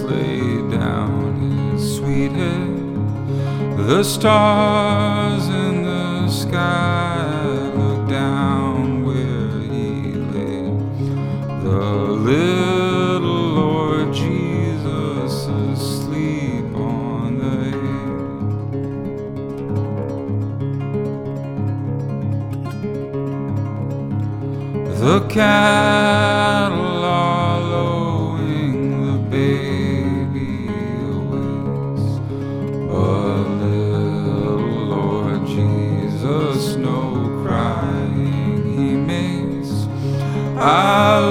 laid down his sweet head. The stars in the sky looked down where he lay. The little Lord Jesus asleep on the hay. The cat